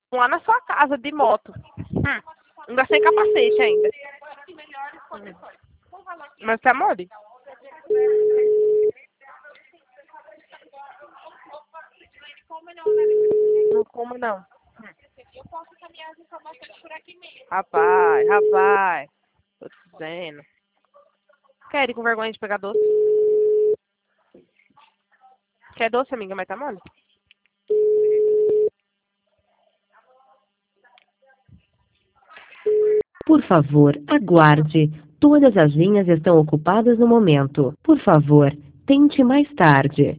Lá na sua casa, de moto. Ainda sem capacete ainda. Mas tá mole? Não como não. Rapaz. Tô te dizendo. Quer ir com vergonha de pegar doce? Quer doce, amiga, mas tá mole? Por favor, aguarde. Todas as linhas estão ocupadas no momento. Por favor, tente mais tarde.